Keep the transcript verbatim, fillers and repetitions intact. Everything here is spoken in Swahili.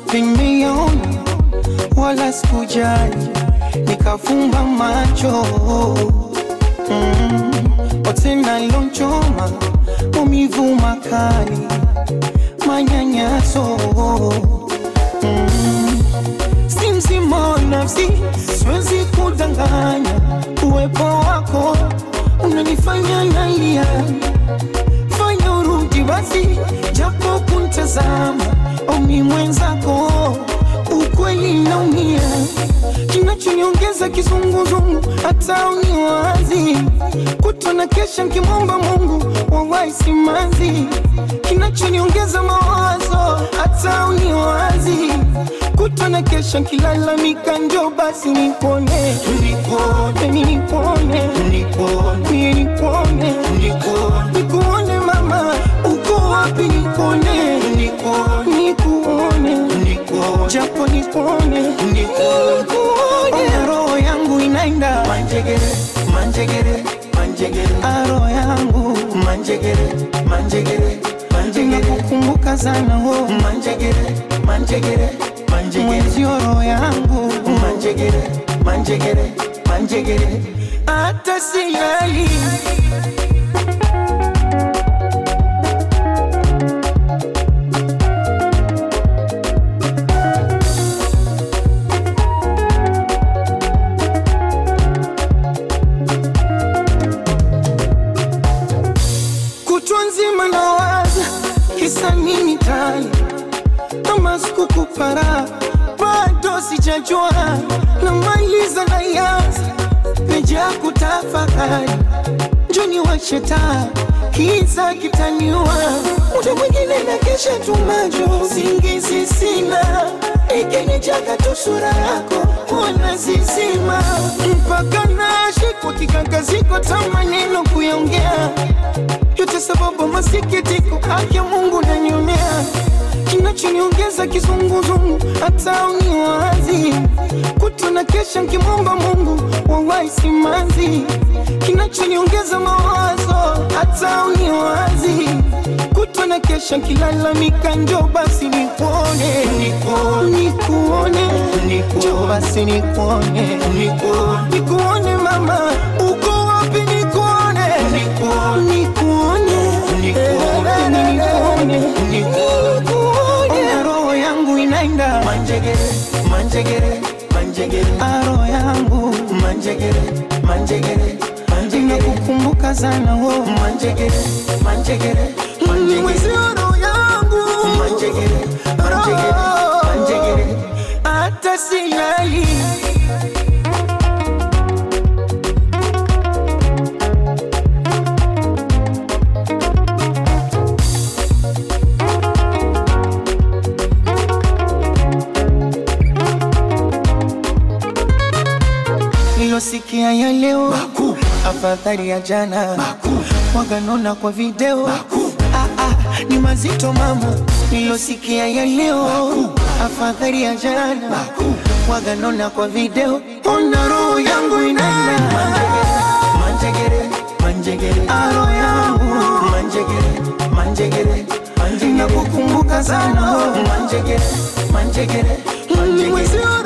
wapi nimeona, wala sikujali, nikafumba macho. mm. Otena lonchoma, umivu makali, manyanyaso. mm. Simsimo nafsi, siwezi kudanganya, uwepo wako unanifanya nalia. Fanya urudi basi, japo kuntazama, omi mwenzako, ukweli naumia. Kinachoniongeza kizunguzungu, hata uniwazi, kutona kesha nkimomba Mungu, wawahi simanzi. Kinachoniongeza mawazo, hata uniwazi, kutona kesha nkilalamika, njoo basi nipone. Nipone, nipone, nipone, nipone, nikuone mama, uko wapi nipone. Nipone, nikuone, japo nipone, nikuone. Roho yangu inaenda manjegere, manjegere, manjegere. Roho yangu manjegere, manjegere, manjegere. Nakukumbuka sana ho manjegere, manjegere, manjegere. Mwenzio roho yangu manjegere, manjegere, manjegere. Hata silali. Kutunzima na waza, kisa nini tali, kama sikukupara, bado sijajua. Na maliza na yaza, peja kutafakari, njoni wacheta, kiza kitaniwa. Muda mwingine na kesha tumajo, singizi sina, ikini chaka tu sura yako, wana zizima. Mpaka nashi kwa kikangaziko, tamaneno kuyaongea, yote sababu masikitiko, haki ya Mungu nanionea. Kinachoniongeza kizunguzungu, hata uniwazi, kutona kesha nkimomba Mungu, wawahi simanzi. Kinachoniongeza mawazo, hata uniwazi, kutona kesha nkilalamika, njoo basi nikuone. Nikuone, njoo basi nikuone. Nikuone mama, uko wapi nikuone. Nikuone, nikuone, nikuone. Roho yangu inaenda manjegere, manjegere, manjegere. Roho yangu manjegere, manjegere, manjegere. Nakukumbuka sana ho manjegere, manjegere, manjegere. Mwenzio roho yangu manjegere, manjegere, manjegere. Hata silali. Nilosikia ya leo Baku, afadhali ya jana Baku, waganona kwa video Baku. Ah ah, ni mazito mama. Nilosikia ya leo Baku, afadhali ya jana Baku, waganona kwa video. Ona roho yangu inaenda manjegere, manjegere. Roho yangu manjegere, manjegere, manjegere. Nakukumbuka sana manjegere, manjegere, manjegere.